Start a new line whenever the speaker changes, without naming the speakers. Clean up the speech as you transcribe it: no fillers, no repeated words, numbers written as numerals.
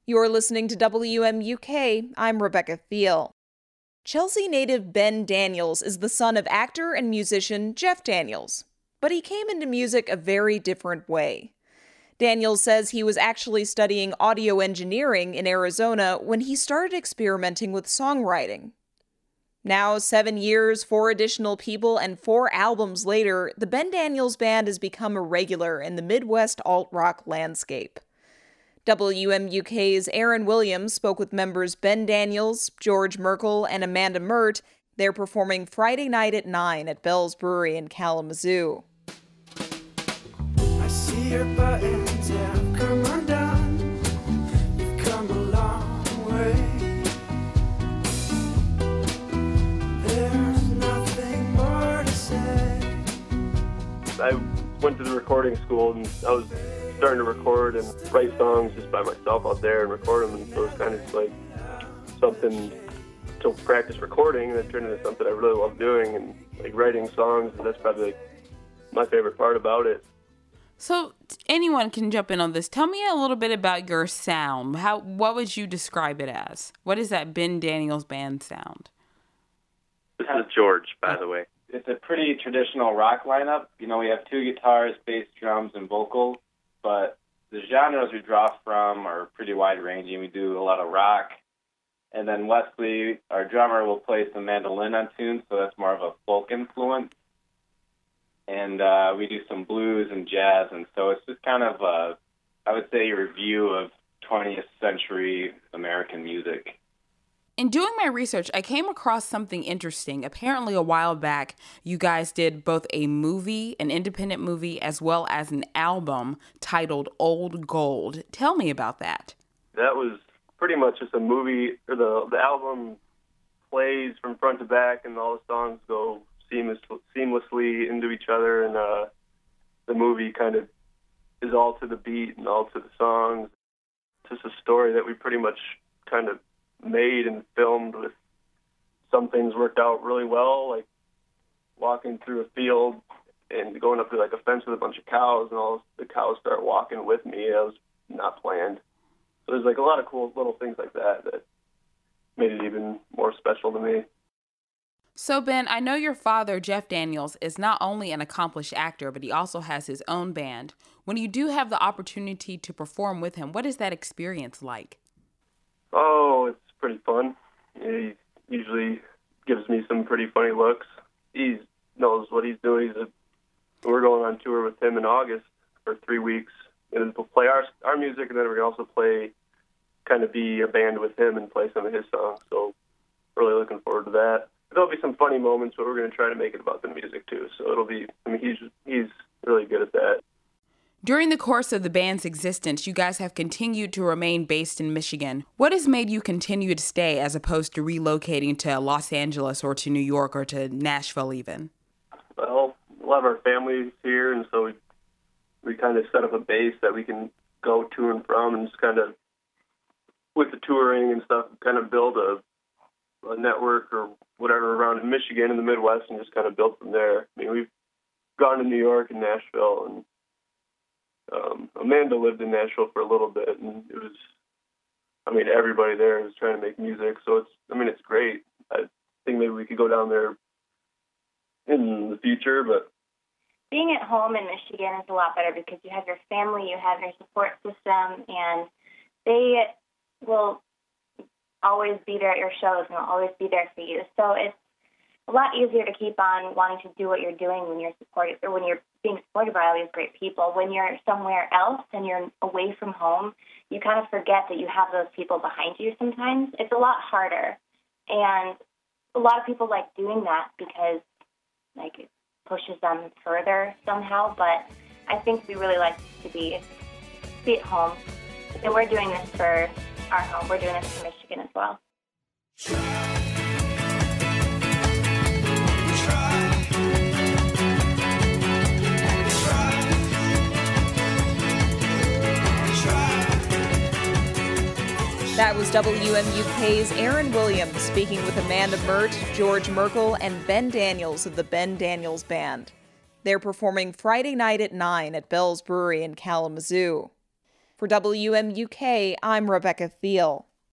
You're listening to WMUK. I'm Rebecca Thiel. Chelsea native Ben Daniels is the son of actor and musician Jeff Daniels, but he came into music a very different way. Daniels says he was actually studying audio engineering in Arizona when he started experimenting with songwriting. Now, 7 years, 4 additional people, and 4 albums later, the Ben Daniels Band has become a regular in the Midwest alt-rock landscape. WMUK's Aaron Williams spoke with members Ben Daniels, George Merkel, and Amanda Mert. They're performing Friday night at 9 at Bell's Brewery in Kalamazoo.
I see your buttons have come undone. You've come a long way. There's nothing more to say.
I went to the recording school and I was starting to record and write songs just by myself out there and record them, and so it's kind of like something to practice recording, and it turned into something I really love doing, and like writing songs, and that's probably like my favorite part about it.
So anyone can jump in on this. Tell me a little bit about your sound. What would you describe it as? What is that Ben Daniels Band sound?
This is George, by the way.
It's a pretty traditional rock lineup. You know, we have 2 guitars, bass, drums, and vocals. But the genres we draw from are pretty wide-ranging. We do a lot of rock. And then Wesley, our drummer, will play some mandolin on tunes, so that's more of a folk influence. And we do some blues and jazz, and so it's just kind of, I would say, a review of 20th century American music.
In doing my research, I came across something interesting. Apparently, a while back, you guys did both a movie, an independent movie, as well as an album titled Old Gold. Tell me about that.
That was pretty much just a movie, or the album plays from front to back, and all the songs go seamlessly into each other, and the movie kind of is all to the beat and all to the songs. It's just a story that we pretty much kind of made and filmed with. Some things worked out really well, like walking through a field and going up to like a fence with a bunch of cows, and all the cows start walking with me. That was not planned. So there's like a lot of cool little things like that made it even more special to me.
So Ben, I know your father, Jeff Daniels, is not only an accomplished actor, but he also has his own band. When you do have the opportunity to perform with him, what is that experience like?
Oh, it's pretty fun. He usually gives me some pretty funny looks. He knows what he's doing. We're going on tour with him in August for 3 weeks, and we'll play our music, and then we're going to also kind of be a band with him and play some of his songs. So really looking forward to that. There'll be some funny moments, but we're going to try to make it about the music too. So it'll be, he's really good at that.
During the course of the band's existence, you guys have continued to remain based in Michigan. What has made you continue to stay as opposed to relocating to Los Angeles or to New York or to Nashville even?
Well, a lot of our family's here, and so we kind of set up a base that we can go to and from, and just kind of, with the touring and stuff, kind of build a network or whatever around in Michigan and the Midwest, and just kind of build from there. I mean, we've gone to New York and Nashville, and Amanda lived in Nashville for a little bit, and it was, everybody there is trying to make music, so it's great. I think maybe we could go down there in the future, but
being at home in Michigan is a lot better because you have your family, you have your support system, and they will always be there at your shows and will always be there for you. So it's a lot easier to keep on wanting to do what you're doing when you're supported, or when you're being supported by all these great people. When you're somewhere else and you're away from home, you kind of forget that you have those people behind you sometimes. It's a lot harder. And a lot of people like doing that because it pushes them further somehow. But I think we really like to be at home. And we're doing this for our home. We're doing this for Michigan as well.
That was WMUK's Aaron Williams speaking with Amanda Mert, George Merkel, and Ben Daniels of the Ben Daniels Band. They're performing Friday night at 9 at Bell's Brewery in Kalamazoo. For WMUK, I'm Rebecca Thiel.